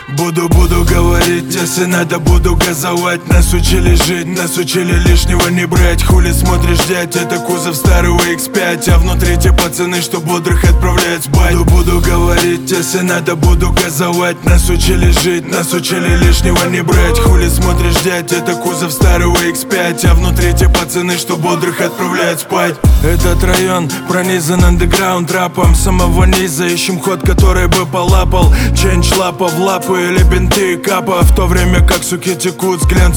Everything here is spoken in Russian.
Буду говорить, если надо, буду газовать. Нас учили жить, нас учили лишнего не брать. Хули смотришь, дядь, это кузов старого X5, а внутри те пацаны, что бодрых отправляют спать. Буду говорить, если надо, буду газовать. Нас учили жить, нас учили лишнего не брать. Хули смотришь, дядь, это кузов старого X5, а внутри те пацаны, что бодрых отправляют спать. Этот район пронизан андеграунд рэпом. Самого низа ищем ход, который бы полапал. Ченч лапа в лапы или бинты капа. В то время как суки текут с глянцу